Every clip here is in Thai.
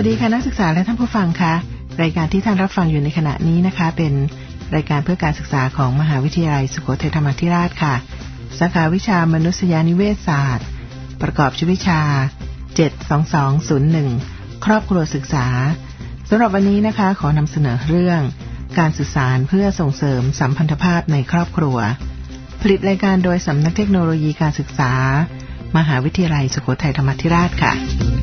วัสดีค่ะนักศึกษาและท่านผู้ฟังค่ะรายการที่ท่านรับฟังอยู่ในขณะนี้นะคะเป็นรายการเพื่อการศึกษาของมหาวิทยาลัยสุโขทัยธรรมาธิราชค่ะสาขาวิชามนุษยนิเวศศาสตร์ประกอบชื่อวิชา72201ครอบครัวศึกษาสำหรับวันนี้นะคะขอนำเสนอเรื่องการสื่อสารเพื่อส่งเสริมสัมพันธภาพในครอบครัวผลิตรายการโดยสำนักเทคโนโลยีการศึกษามหาวิทยาลัยสุโขทัยธรรมาธิราชค่ะ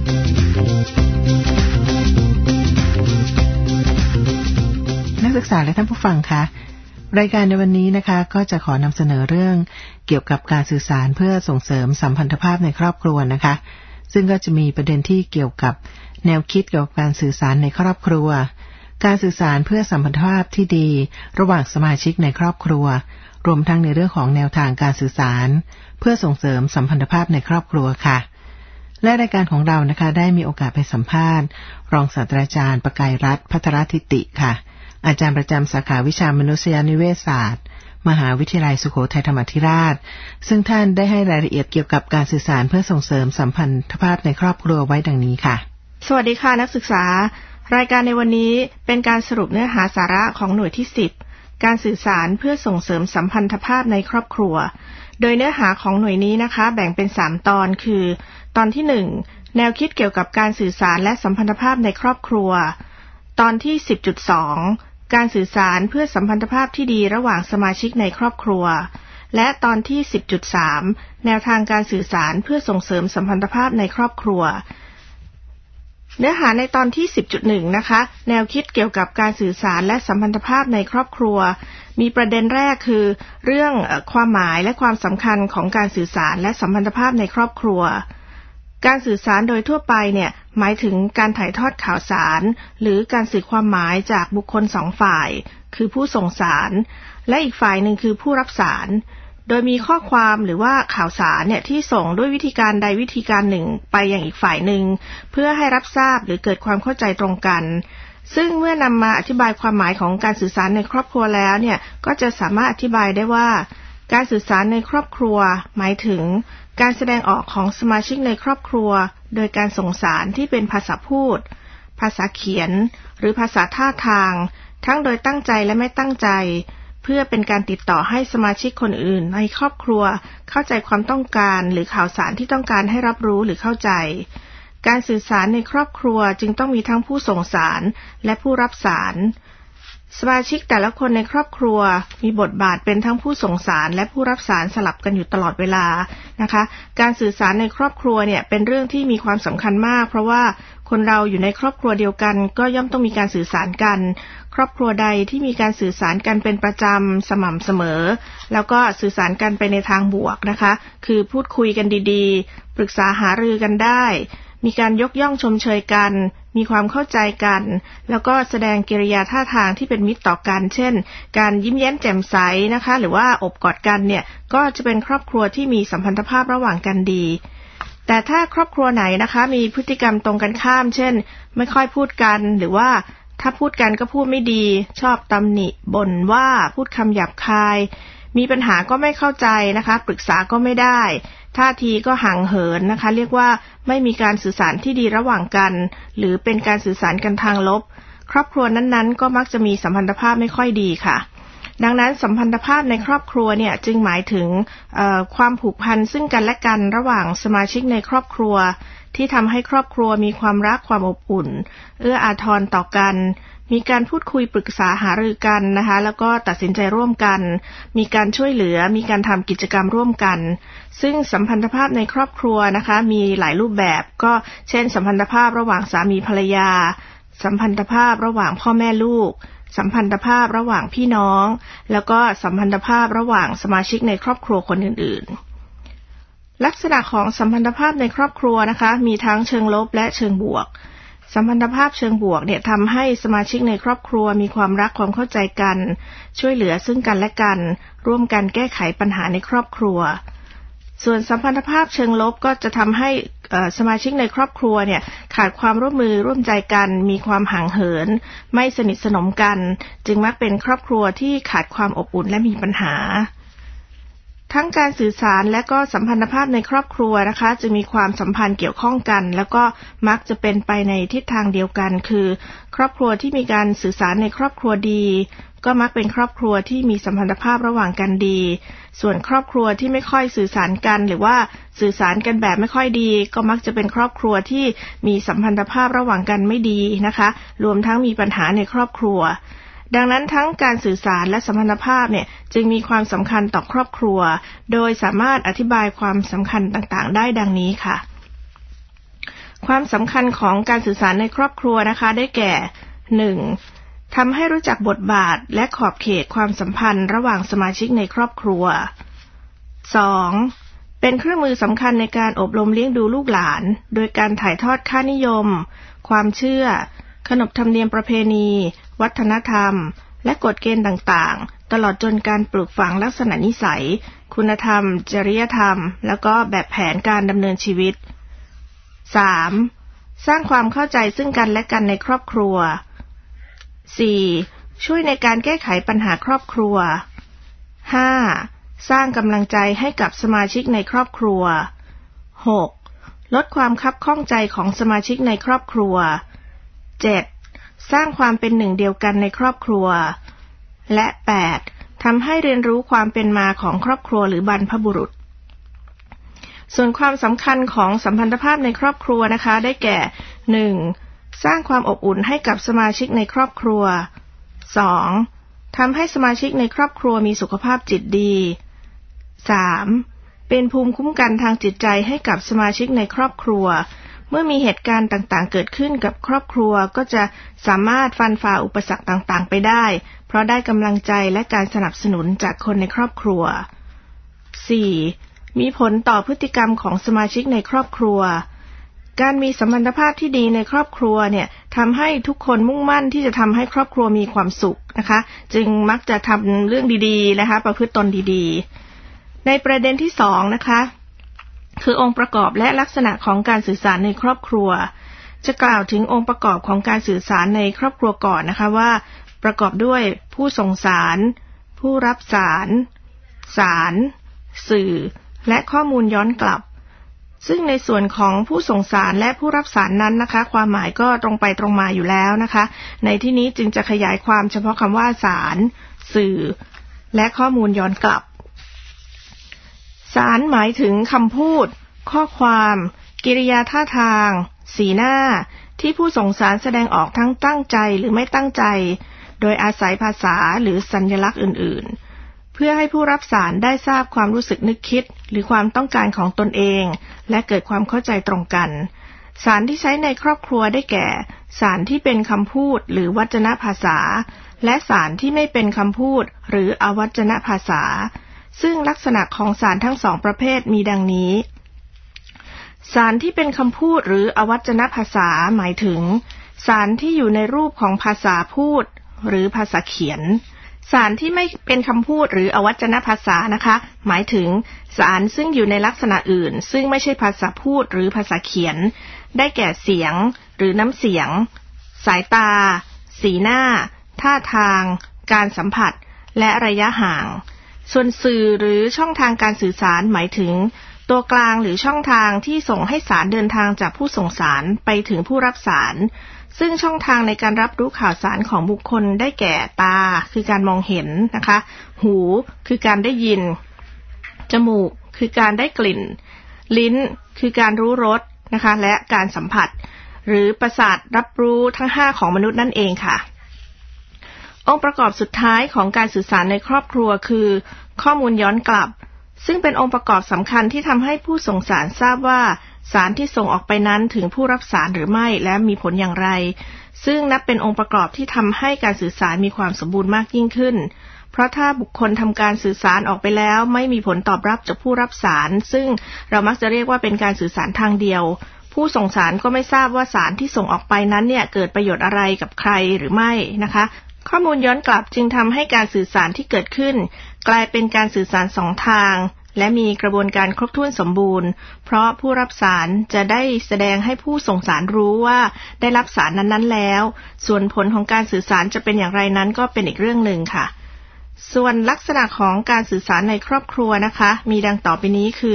นักศึกษาและท่านผู้ฟังคะรายการในวันนี้นะคะก็จะขอนำเสนอเรื่องเกี่ยวกับการสื่อสารเพื่อส่งเสริมสัมพันธภาพในครอบครัวนะคะซึ่งก็จะมีประเด็นที่เกี่ยวกับแนวคิดเกี่ยวกับการสื่อสารในครอบครัวการสื่อสารเพื่อสัมพันธภาพที่ดีระหว่างสมาชิกในครอบครัวรวมทั้งในเรื่องของแนวทางการสื่อสารเพื่อส่งเสริมสัมพันธภาพในครอบครัวค่ะและรายการของเรานะคะได้มีโอกาสไปสัมภาษณ์รองศาสตราจารย์ประกายรัตน์ภัทรทิติค่ะอาจารย์ประจำสาขาวิชามนุษยนิเวศศาสตร์มหาวิทยาลัยสุโขทัยธรรมาธิราชซึ่งท่านได้ให้รายละเอียดเกี่ยวกับการสื่อสารเพื่อส่งเสริมสัมพันธภาพในครอบครัวไว้ดังนี้ค่ะสวัสดีค่ะนักศึกษารายการในวันนี้เป็นการสรุปเนื้อหาสาระของหน่วยที่10การสื่อสารเพื่อส่งเสริมสัมพันธภาพในครอบครัวโดยเนื้อหาของหน่วยนี้นะคะแบ่งเป็น3ตอนคือตอนที่1แนวคิดเกี่ยวกับการสื่อสารและสัมพันธภาพในครอบครัวตอนที่ 10.2 การสื่อสารเพื่อสัมพันธภาพที่ดีระหว่างสมาชิกในครอบครัวและตอนที่ 10.3 แนวทางการสื่อสารเพื่อส่งเสริมสัมพันธภาพในครอบครัวเนื้อหาในตอนที่ 10.1 นะคะแนวคิดเกี่ยวกับการสื่อสารและสัมพันธภาพในครอบครัวมีประเด็นแรกคือเรื่องความหมายและความสำคัญของการสื่อสารและสัมพันธภาพในครอบครัวการสื่อสารโดยทั่วไปเนี่ยหมายถึงการถ่ายทอดข่าวสารหรือการสื่อความหมายจากบุคคล2ฝ่ายคือผู้ส่งสารและอีกฝ่ายหนึ่งคือผู้รับสารโดยมีข้อความหรือว่าข่าวสารเนี่ยที่ส่งด้วยวิธีการใดวิธีการหนึ่งไปยังอีกฝ่ายหนึ่งเพื่อให้รับทราบหรือเกิดความเข้าใจตรงกันซึ่งเมื่อนำมาอธิบายความหมายของการสื่อสารในครอบครัวแล้วเนี่ยก็จะสามารถอธิบายได้ว่าการสื่อสารในครอบครัวหมายถึงการแสดงออกของสมาชิกในครอบครัวโดยการส่งสารที่เป็นภาษาพูดภาษาเขียนหรือภาษาท่าทางทั้งโดยตั้งใจและไม่ตั้งใจเพื่อเป็นการติดต่อให้สมาชิกคนอื่นในครอบครัวเข้าใจความต้องการหรือข่าวสารที่ต้องการให้รับรู้หรือเข้าใจการสื่อสารในครอบครัวจึงต้องมีทั้งผู้ส่งสารและผู้รับสารสมาชิกแต่ละคนในครอบครัวมีบทบาทเป็นทั้งผู้ส่งสารและผู้รับสารสลับกันอยู่ตลอดเวลานะคะการสื่อสารในครอบครัวเนี่ยเป็นเรื่องที่มีความสำคัญมากเพราะว่าคนเราอยู่ในครอบครัวเดียวกันก็ย่อมต้องมีการสื่อสารกันครอบครัวใดที่มีการสื่อสารกันเป็นประจำสม่ำเสมอแล้วก็สื่อสารกันไปในทางบวกนะคะคือพูดคุยกันดีๆปรึกษาหารือกันได้มีการยกย่องชมเชยกันมีความเข้าใจกันแล้วก็แสดงกิริยาท่าทางที่เป็นมิตรต่อกันเช่นการยิ้มแย้มแจ่มใสนะคะหรือว่าอบกอดกันเนี่ยก็จะเป็นครอบครัวที่มีสัมพันธภาพระหว่างกันดีแต่ถ้าครอบครัวไหนนะคะมีพฤติกรรมตรงกันข้ามเช่นไม่ค่อยพูดกันหรือว่าถ้าพูดกันก็พูดไม่ดีชอบตำหนิบ่นว่าพูดคำหยาบคายมีปัญหาก็ไม่เข้าใจนะคะปรึกษาก็ไม่ได้ท่าทีก็ห่างเหินนะคะเรียกว่าไม่มีการสื่อสารที่ดีระหว่างกันหรือเป็นการสื่อสารกันทางลบครอบครัวนั้นๆก็มักจะมีสัมพันธภาพไม่ค่อยดีค่ะดังนั้นสัมพันธภาพในครอบครัวเนี่ยจึงหมายถึงความผูกพันซึ่งกันและกันระหว่างสมาชิกในครอบครัวที่ทำให้ครอบครัวมีความรักความอบอุ่นเอื้ออาทรต่อกันมีการพูดคุยปรึกษาหารือกันนะคะแล้วก็ตัดสินใจร่วมกันมีการช่วยเหลือมีการทำกิจกรรมร่วมกันซึ่งสัมพันธภาพในครอบครัวนะคะมีหลายรูปแบบก็เช่นสัมพันธภาพระหว่างสามีภรรยาสัมพันธภาพระหว่างพ่อแม่ลูกสัมพันธภาพระหว่างพี่น้องแล้วก็สัมพันธภาพระหว่างสมาชิกในครอบครัวคนอื่นๆลักษณะของสัมพันธภาพในครอบครัวนะคะมีทั้งเชิงลบและเชิงบวกสัมพันธภาพเชิงบวกเนี่ยทำให้สมาชิกในครอบครัวมีความรักความเข้าใจกันช่วยเหลือซึ่งกันและกันร่วมกันแก้ไขปัญหาในครอบครัวส่วนสัมพันธภาพเชิงลบก็จะทำให้สมาชิกในครอบครัวเนี่ยขาดความร่วมมือร่วมใจกันมีความห่างเหินไม่สนิทสนมกันจึงมักเป็นครอบครัวที่ขาดความอบอุ่นและมีปัญหาทั้งการสื่อสารและก็สัมพันธภาพในครอบครัวนะคะจะมีความสัมพันธ์เกี่ยวข้องกันแล้วก็มักจะเป็นไปในทิศทางเดียวกันคือครอบครัวที่มีการสื่อสารในครอบครัวดีก็มักเป็นครอบครัวที่มีสัมพันธภาพระหว่างกันดีส่วนครอบครัวที่ไม่ค่อยสื่อสารกันหรือว่าสื่อสารกันแบบไม่ค่อยดีก็มักจะเป็นครอบครัวที่มีสัมพันธภาพระหว่างกันไม่ดีนะคะรวมทั้งมีปัญหาในครอบครัวดังนั้นทั้งการสื่อสารและสัมพันธภาพเนี่ยจึงมีความสำคัญต่อครอบครัวโดยสามารถอธิบายความสำคัญต่างๆได้ดังนี้ค่ะความสำคัญของการสื่อสารในครอบครัวนะคะได้แก่ 1. ทำให้รู้จักบทบาทและขอบเขตความสัมพันธ์ระหว่างสมาชิกในครอบครัว 2. เป็นเครื่องมือสำคัญในการอบรมเลี้ยงดูลูกหลานโดยการถ่ายทอดค่านิยมความเชื่อขนบธรรมเนียมประเพณีวัฒนธรรมและกฎเกณฑ์ต่างๆตลอดจนการปลูกฝังลักษณะนิสัยคุณธรรมจริยธรรมแล้วก็แบบแผนการดำเนินชีวิต 3. สร้างความเข้าใจซึ่งกันและกันในครอบครัว 4. ช่วยในการแก้ไขปัญหาครอบครัว 5. สร้างกำลังใจให้กับสมาชิกในครอบครัว 6. ลดความคับข้องใจของสมาชิกในครอบครัว 7. สร้างความเป็นหนึ่งเดียวกันในครอบครัวและ 8. ทำให้เรียนรู้ความเป็นมาของครอบครัวหรือบรรพบุรุษส่วนความสำคัญของสัมพันธภาพในครอบครัวนะคะได้แก่ 1. สร้างความอบอุ่นให้กับสมาชิกในครอบครัว 2. ทำให้สมาชิกในครอบครัวมีสุขภาพจิตดี 3. เป็นภูมิคุ้มกันทางจิตใจให้กับสมาชิกในครอบครัวเมื่อมีเหตุการณ์ต่างๆเกิดขึ้นกับครอบครัวก็จะสามารถฟันฝ่าอุปสรรคต่างๆไปได้เพราะได้กำลังใจและการสนับสนุนจากคนในครอบครัว 4. มีผลต่อพฤติกรรมของสมาชิกในครอบครัวการมีสัมพันธภาพที่ดีในครอบครัวเนี่ยทำให้ทุกคนมุ่งมั่นที่จะทำให้ครอบครัวมีความสุขนะคะจึงมักจะทำเรื่องดีๆนะคะประพฤติตนดีๆในประเด็นที่2นะคะคือองค์ประกอบและลักษณะของการสื่อสารในครอบครัวจะกล่าวถึงองค์ประกอบของการสื่อสารในครอบครัวก่อนนะคะว่าประกอบด้วยผู้ส่งสารผู้รับสารสารสื่อและข้อมูลย้อนกลับซึ่งในส่วนของผู้ส่งสารและผู้รับสารนั้นนะคะความหมายก็ตรงไปตรงมาอยู่แล้วนะคะในที่นี้จึงจะขยายความเฉพาะคำว่าสารสื่อและข้อมูลย้อนกลับสารหมายถึงคำพูดข้อความกิริยาท่าทางสีหน้าที่ผู้ส่งสารแสดงออกทั้งตั้งใจหรือไม่ตั้งใจโดยอาศัยภาษาหรือสัญลักษณ์อื่นๆเพื่อให้ผู้รับสารได้ทราบความรู้สึกนึกคิดหรือความต้องการของตนเองและเกิดความเข้าใจตรงกันสารที่ใช้ในครอบครัวได้แก่สารที่เป็นคำพูดหรือวจนภาษาและสารที่ไม่เป็นคำพูดหรืออวจนภาษาซึ่งลักษณะของสารทั้งสองประเภทมีดังนี้สารที่เป็นคำพูดหรืออวจนภาษาหมายถึงสารที่อยู่ในรูปของภาษาพูดหรือภาษาเขียนสารที่ไม่เป็นคำพูดหรืออวจนภาษานะคะหมายถึงสารซึ่งอยู่ในลักษณะอื่นซึ่งไม่ใช่ภาษาพูดหรือภาษาเขียนได้แก่เสียงหรือน้ำเสียงสายตาสีหน้าท่าทางการสัมผัสและระยะห่างส่วนสื่อหรือช่องทางการสื่อสารหมายถึงตัวกลางหรือช่องทางที่ส่งให้สารเดินทางจากผู้ส่งสารไปถึงผู้รับสารซึ่งช่องทางในการรับรู้ข่าวสารของบุคคลได้แก่ตาคือการมองเห็นนะคะหูคือการได้ยินจมูกคือการได้กลิ่นลิ้นคือการรู้รสนะคะและการสัมผัสหรือประสาทรับรู้ทั้ง5ของมนุษย์นั่นเองค่ะองค์ประกอบสุดท้ายของการสื่อสารในครอบครัวคือข้อมูลย้อนกลับซึ่งเป็นองค์ประกอบสำคัญที่ทำให้ผู้ส่งสารทราบว่าสารที่ส่งออกไปนั้นถึงผู้รับสารหรือไม่และมีผลอย่างไรซึ่งนับเป็นองค์ประกอบที่ทำให้การสื่อสารมีความสมบูรณ์มากยิ่งขึ้นเพราะถ้าบุคคลทำการสื่อสารออกไปแล้วไม่มีผลตอบรับจากผู้รับสารซึ่งเรามักจะเรียกว่าเป็นการสื่อสารทางเดียวผู้ส่งสารก็ไม่ทราบว่าสารที่ส่งออกไปนั้นเนี่ยเกิดประโยชน์อะไรกับใครหรือไม่นะคะข้อมูลย้อนกลับจึงทำให้การสื่อสารที่เกิดขึ้นกลายเป็นการสื่อสาร2ทางและมีกระบวนการครบถ้วนสมบูรณ์เพราะผู้รับสารจะได้แสดงให้ผู้ส่งสารรู้ว่าได้รับสารนั้นๆแล้วส่วนผลของการสื่อสารจะเป็นอย่างไรนั้นก็เป็นอีกเรื่องหนึ่งค่ะส่วนลักษณะของการสื่อสารในครอบครัวนะคะมีดังต่อไปนี้คือ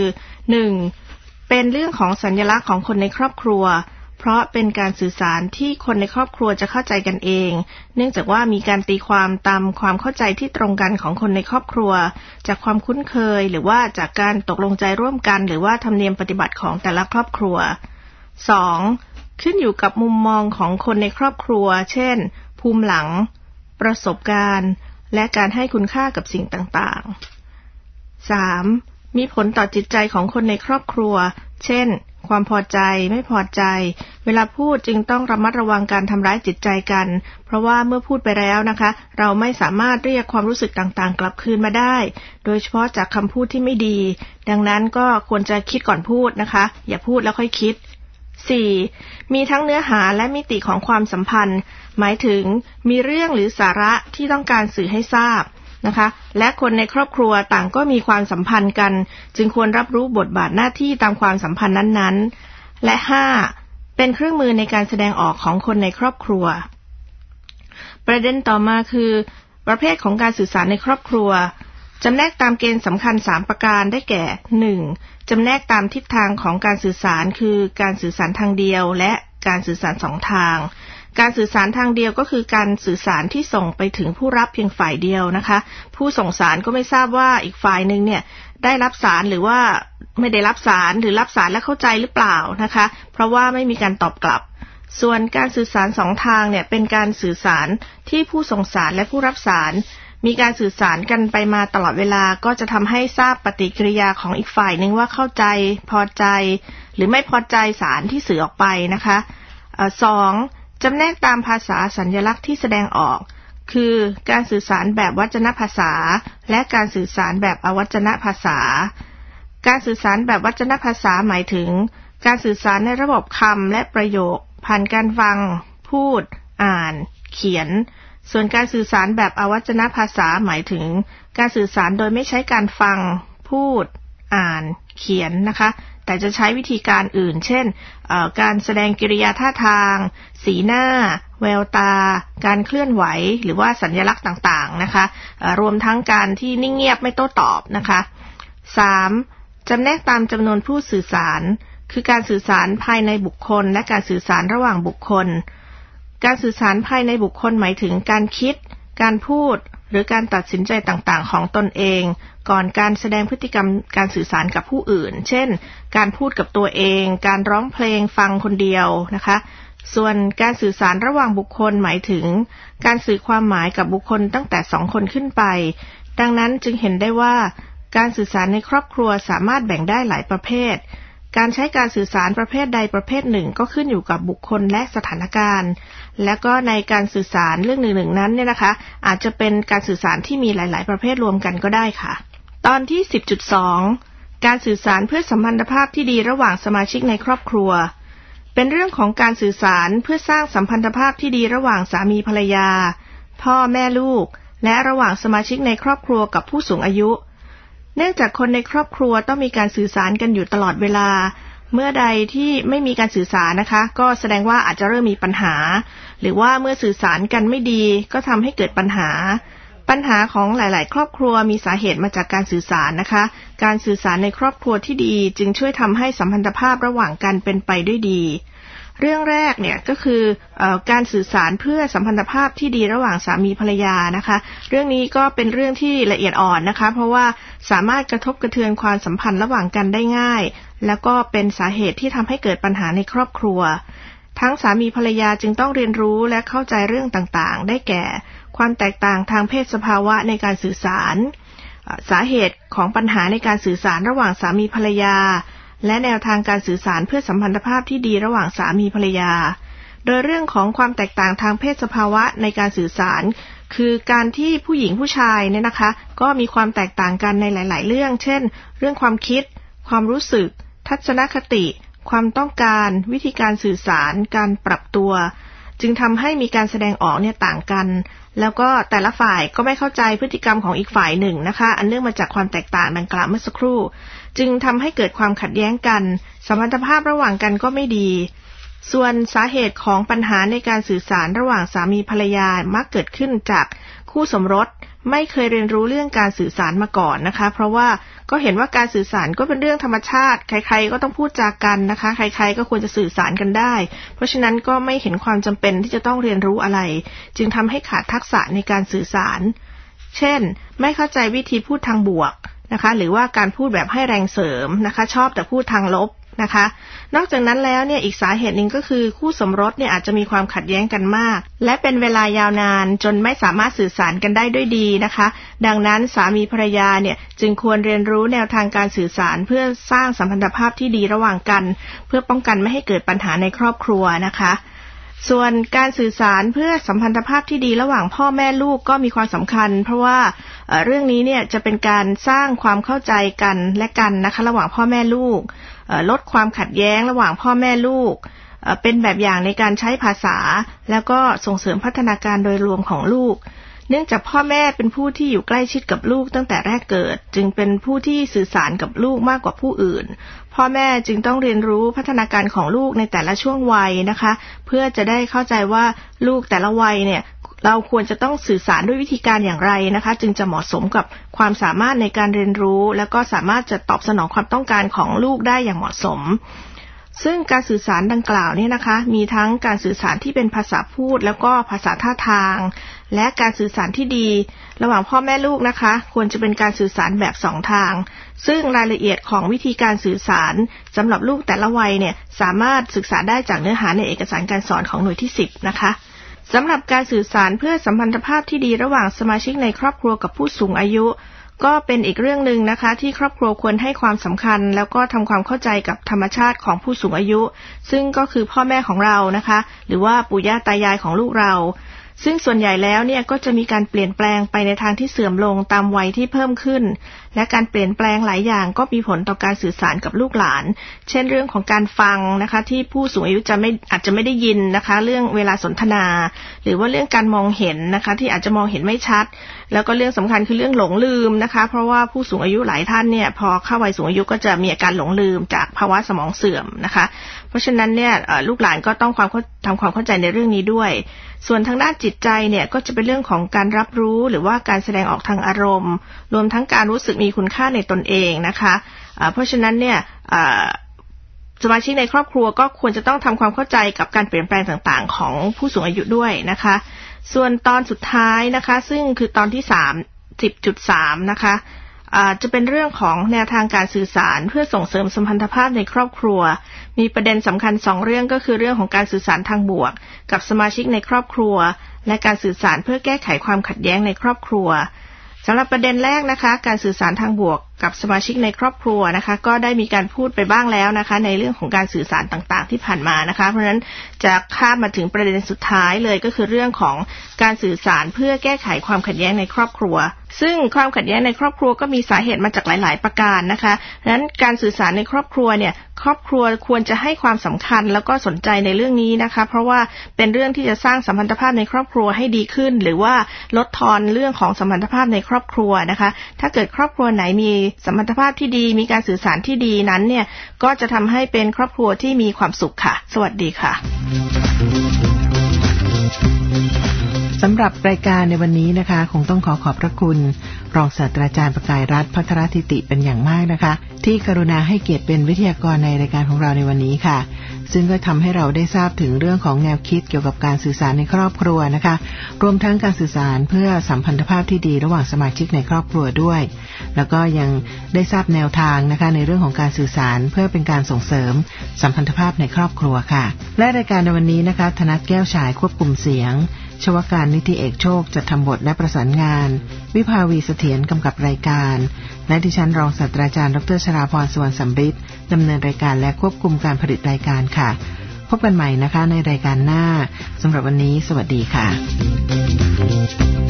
1. เป็นเรื่องของสัญลักษณ์ของคนในครอบครัวเพราะเป็นการสื่อสารที่คนในครอบครัวจะเข้าใจกันเองเนื่องจากว่ามีการตีความตามความเข้าใจที่ตรงกันของคนในครอบครัวจากความคุ้นเคยหรือว่าจากการตกลงใจร่วมกันหรือว่าธรรมเนียมปฏิบัติของแต่ละครอบครัว 2. ขึ้นอยู่กับมุมมองของคนในครอบครัวเช่นภูมิหลังประสบการณ์และการให้คุณค่ากับสิ่งต่างๆ 3. มีผลต่อจิตใจของคนในครอบครัวเช่นความพอใจไม่พอใจเวลาพูดจึงต้องระมัดระวังการทำร้ายจิตใจกันเพราะว่าเมื่อพูดไปแล้วนะคะเราไม่สามารถเรียกความรู้สึกต่างๆกลับคืนมาได้โดยเฉพาะจากคำพูดที่ไม่ดีดังนั้นก็ควรจะคิดก่อนพูดนะคะอย่าพูดแล้วค่อยคิด 4. มีทั้งเนื้อหาและมิติของความสัมพันธ์หมายถึงมีเรื่องหรือสาระที่ต้องการสื่อให้ทราบนะคะและคนในครอบครัวต่างก็มีความสัมพันธ์กันจึงควรรับรู้บทบาทหน้าที่ตามความสัมพันธ์นั้นๆและ 5. เป็นเครื่องมือในการแสดงออกของคนในครอบครัวประเด็นต่อมาคือประเภทของการสื่อสารในครอบครัวจำแนกตามเกณฑ์สำคัญ3ประการได้แก่ 1. จำแนกตามทิศทางของการสื่อสารคือการสื่อสารทางเดียวและการสื่อสาร2ทางการสื่อสารทางเดียวก็คือการสื่อสารที่ส่งไปถึงผู้รับเพียงฝ่ายเดียวนะคะผู้ส่งสารก็ไม่ทราบว่าอีกฝ่ายนึงเนี่ยได้รับสารหรือว่าไม่ได้รับสารหรือรับสารและเข้าใจหรือเปล่านะคะเพราะว่าไม่มีการตอบกลับส่วนการสื่อสาร2ทางเนี่ยเป็นการสื่อสารที่ผู้ส่งสารและผู้รับสารมีการสื่อสารกันไปมาตลอดเวลาก็จะทำให้ทราบปฏิกิริยาของอีกฝ่ายนึงว่าเข้าใจพอใจหรือไม่พอใจสารที่สื่อออกไปนะคะ 2. จำแนกตามภาษาสัญลักษณ์ที่แสดงออกคือการสื่อสารแบบวจนภาษาและการสื่อสารแบบอวจนภาษาการสื่อสารแบบวจนภาษาหมายถึงการสื่อสารในระบบคำและประโยคผ่านการฟังพูดอ่านเขียนส่วนการสื่อสารแบบอวจนภาษาหมายถึงการสื่อสารโดยไม่ใช้การฟังพูดอ่านเขียนนะคะแต่จะใช้วิธีการอื่นเช่นการแสดงกิริยาท่าทางสีหน้าแววตาการเคลื่อนไหวหรือว่าสัญลักษณ์ต่างๆนะคะรวมทั้งการที่นิ่งเงียบไม่โต้ตอบนะคะ 3. จำแนกตามจำนวนผู้สื่อสารคือการสื่อสารภายในบุคคลและการสื่อสารระหว่างบุคคลการสื่อสารภายในบุคคลหมายถึงการคิดการพูดหรือการตัดสินใจต่างๆของตนเองก่อนการแสดงพฤติกรรมการสื่อสารกับผู้อื่นเช่นการพูดกับตัวเองการร้องเพลงฟังคนเดียวนะคะส่วนการสื่อสารระหว่างบุคคลหมายถึงการสื่อความหมายกับบุคคลตั้งแต่2คนขึ้นไปดังนั้นจึงเห็นได้ว่าการสื่อสารในครอบครัวสามารถแบ่งได้หลายประเภทการใช้การสื่อสารประเภทใดประเภทหนึ่งก็ขึ้นอยู่กับบุคคลและสถานการณ์และก็ในการสื่อสารเรื่องหนึ่งๆนั้นเนี่ยนะคะอาจจะเป็นการสื่อสารที่มีหลายๆประเภทรวมกันก็ได้ค่ะตอนที่ 10.2 การสื่อสารเพื่อสัมพันธภาพที่ดีระหว่างสมาชิกในครอบครัวเป็นเรื่องของการสื่อสารเพื่อสร้างสัมพันธภาพที่ดีระหว่างสามีภรรยาพ่อแม่ลูกและระหว่างสมาชิกในครอบครัวกับผู้สูงอายุเนื่องจากคนในครอบครัวต้องมีการสื่อสารกันอยู่ตลอดเวลาเมื่อใดที่ไม่มีการสื่อสารนะคะก็แสดงว่าอาจจะเริ่มมีปัญหาหรือว่าเมื่อสื่อสารกันไม่ดีก็ทำให้เกิดปัญหาของหลายๆครอบครัวมีสาเหตุมาจากการสื่อสารนะคะการสื่อสารในครอบครัวที่ดีจึงช่วยทำให้สัมพันธภาพระหว่างกันเป็นไปด้วยดีเรื่องแรกเนี่ยก็คือการสื่อสารเพื่อสัมพันธภาพที่ดีระหว่างสามีภรรยานะคะเรื่องนี้ก็เป็นเรื่องที่ละเอียดอ่อนนะคะเพราะว่าสามารถกระทบกระเทือนความสัมพันธ์ระหว่างกันได้ง่ายแล้วก็เป็นสาเหตุที่ทำให้เกิดปัญหาในครอบครัวทั้งสามีภรรยาจึงต้องเรียนรู้และเข้าใจเรื่องต่างๆได้แก่ความแตกต่างทางเพศสภาวะในการสื่อสารสาเหตุของปัญหาในการสื่อสารระหว่างสามีภรรยาและแนวทางการสื่อสารเพื่อสัมพันธภาพที่ดีระหว่างสามีภรรยาโดยเรื่องของความแตกต่างทางเพศสภาวะในการสื่อสารคือการที่ผู้หญิงผู้ชายเนี่ยนะคะก็มีความแตกต่างกันในหลายๆเรื่องเช่นเรื่องความคิดความรู้สึกทัศนคติความต้องการวิธีการสื่อสารการปรับตัวจึงทำให้มีการแสดงออกเนี่ยต่างกันแล้วก็แต่ละฝ่ายก็ไม่เข้าใจพฤติกรรมของอีกฝ่ายหนึ่งนะคะอันเนื่องมาจากความแตกต่างดังกล่าวเมื่อสักครู่จึงทำให้เกิดความขัดแย้งกันสัมพันธภาพระหว่างกันก็ไม่ดีส่วนสาเหตุของปัญหาในการสื่อสารระหว่างสามีภรรยามักเกิดขึ้นจากคู่สมรสไม่เคยเรียนรู้เรื่องการสื่อสารมาก่อนนะคะเพราะว่าก็เห็นว่าการสื่อสารก็เป็นเรื่องธรรมชาติใครๆก็ต้องพูดจากันนะคะใครๆก็ควรจะสื่อสารกันได้เพราะฉะนั้นก็ไม่เห็นความจำเป็นที่จะต้องเรียนรู้อะไรจึงทำให้ขาดทักษะในการสื่อสารเช่นไม่เข้าใจวิธีพูดทางบวกนะคะหรือว่าการพูดแบบให้แรงเสริมนะคะชอบแต่พูดทางลบนะคะนอกจากนั้นแล้วเนี่ยอีกสาเหตุหนึ่งก็คือคู่สมรสเนี่ยอาจจะมีความขัดแย้งกันมากและเป็นเวลายาวนานจนไม่สามารถสื่อสารกันได้ด้วยดีนะคะดังนั้นสามีภรรยาเนี่ยจึงควรเรียนรู้แนวทางการสื่อสารเพื่อสร้างสัมพันธภาพที่ดีระหว่างกันเพื่อป้องกันไม่ให้เกิดปัญหาในครอบครัวนะคะส่วนการสื่อสารเพื่อสัมพันธภาพที่ดีระหว่างพ่อแม่ลูกก็มีความสำคัญเพราะว่าเรื่องนี้เนี่ยจะเป็นการสร้างความเข้าใจกันและกันนะคะระหว่างพ่อแม่ลูกลดความขัดแย้งระหว่างพ่อแม่ลูกเป็นแบบอย่างในการใช้ภาษาแล้วก็ส่งเสริมพัฒนาการโดยรวมของลูกเนื่องจากพ่อแม่เป็นผู้ที่อยู่ใกล้ชิดกับลูกตั้งแต่แรกเกิดจึงเป็นผู้ที่สื่อสารกับลูกมากกว่าผู้อื่นพ่อแม่จึงต้องเรียนรู้พัฒนาการของลูกในแต่ละช่วงวัยนะคะเพื่อจะได้เข้าใจว่าลูกแต่ละวัยเนี่ยเราควรจะต้องสื่อสารด้วยวิธีการอย่างไรนะคะจึงจะเหมาะสมกับความสามารถในการเรียนรู้แล้วก็สามารถจะตอบสนองความต้องการของลูกได้อย่างเหมาะสมซึ่งการสื่อสารดังกล่าวเนี่ยนะคะมีทั้งการสื่อสารที่เป็นภาษาพูดแล้วก็ภาษาท่าทางและการสื่อสารที่ดีระหว่างพ่อแม่ลูกนะคะควรจะเป็นการสื่อสารแบบ2ทางซึ่งรายละเอียดของวิธีการสื่อสารสำหรับลูกแต่ละวัยเนี่ยสามารถศึกษาได้จากเนื้อหาในเอกสารการสอนของหน่วยที่10นะคะสำหรับการสื่อสารเพื่อสัมพันธภาพที่ดีระหว่างสมาชิกในครอบครัวกับผู้สูงอายุก็เป็นอีกเรื่องนึงนะคะที่ครอบครัวควรให้ความสำคัญแล้วก็ทำความเข้าใจกับธรรมชาติของผู้สูงอายุซึ่งก็คือพ่อแม่ของเรานะคะหรือว่าปู่ย่าตายายของลูกเราซึ่งส่วนใหญ่แล้วเนี่ยก็จะมีการเปลี่ยนแปลงไปในทางที่เสื่อมลงตามวัยที่เพิ่มขึ้นและการเปลี่ยนแปลงหลายอย่างก็มีผลต่อการสื่อสารกับลูกหลานเช่นเรื่องของการฟังนะคะที่ผู้สูงอายุอาจจะไม่ได้ยินนะคะเรื่องเวลาสนทนาหรือว่าเรื่องการมองเห็นนะคะที่อาจจะมองเห็นไม่ชัดแล้วก็เรื่องสำคัญคือเรื่องหลงลืมนะคะเพราะว่าผู้สูงอายุหลายท่านเนี่ยพอเข้าวัยสูงอายุก็จะมีอาการหลงลืมจากภาวะสมองเสื่อมนะคะเพราะฉะนั้นเนี่ยลูกหลานก็ต้องทำความเข้าใจในเรื่องนี้ด้วยส่วนทางด้านจิตใจเนี่ยก็จะเป็นเรื่องของการรับรู้หรือว่าการแสดงออกทางอารมณ์รวมทั้งการรู้สึกมีคุณค่าในตนเองนะคะเพราะฉะนั้นเนี่ยสมาชิกในครอบครัวก็ควรจะต้องทำความเข้าใจกับการเปลี่ยนแปลงต่างๆของผู้สูงอายุด้วยนะคะส่วนตอนสุดท้ายนะคะซึ่งคือตอนที่10.3 นะคะจะเป็นเรื่องของแนวทางการสื่อสารเพื่อส่งเสริมสัมพันธภาพในครอบครัวมีประเด็นสำคัญ2เรื่องก็คือเรื่องของการสื่อสารทางบวกกับสมาชิกในครอบครัวและการสื่อสารเพื่อแก้ไขความขัดแย้งในครอบครัวสำหรับประเด็นแรกนะคะการสื่อสารทางบวกกับสมาชิกในครอบครัวนะคะก็ได้มีการพูดไปบ้างแล้วนะคะในเรื่องของการสื่อสารต่างๆที่ผ่านมานะคะเพราะฉะนั้นจะข้ามมาถึงประเด็นสุดท้ายเลยก็คือเรื่องของการสื่อสารเพื่อแก้ไขความขัดแย้งในครอบครัวซึ่งความขัดแย้งในครอบครัวก็มีสาเหตุมาจากหลายๆประการนะคะดังนั้นการสื่อสารในครอบครัวเนี่ยครอบครัวควรจะให้ความสำคัญแล้วก็สนใจในเรื่องนี้นะคะเพราะว่าเป็นเรื่องที่จะสร้างสัมพันธภาพในครอบครัวให้ดีขึ้นหรือว่าลดทอนเรื่องของสัมพันธภาพในครอบครัวนะคะถ้าเกิดครอบครัวไหนมีสัมพันธภาพที่ดีมีการสื่อสารที่ดีนั้นเนี่ยก็จะทำให้เป็นครอบครัวที่มีความสุขค่ะสวัสดีค่ะสำหรับรายการในวันนี้นะคะคงต้องขอบพระคุณรองศาสตราจารย์ประกายรัตน์ภัทรทิติเป็นอย่างมากนะคะที่กรุณาให้เกียรติเป็นวิทยากรในรายการของเราในวันนี้ค่ะซึ่งก็ทำให้เราได้ทราบถึงเรื่องของแนวคิดเกี่ยวกับการสื่อสารในครอบครัวนะคะรวมทั้งการสื่อสารเพื่อสัมพันธภาพที่ดีระหว่างสมาชิกในครอบครัวด้วยแล้วก็ยังได้ทราบแนวทางนะคะในเรื่องของการสื่อสารเพื่อเป็นการส่งเสริมสัมพันธภาพในครอบครัวค่ะและรายการในวันนี้นะคะธนัทแก้วฉายควบคุมเสียงชวการนิติเอกโชคจัดทำบทและประสานงานวิภาวีเสถียรกำกับรายการและดิฉันรองศาสตราจารย์ดร.ชราพร สุวรรณสัมฤทธิ์ดำเนินรายการและควบคุมการผลิตรายการค่ะพบกันใหม่นะคะในรายการหน้าสำหรับวันนี้สวัสดีค่ะ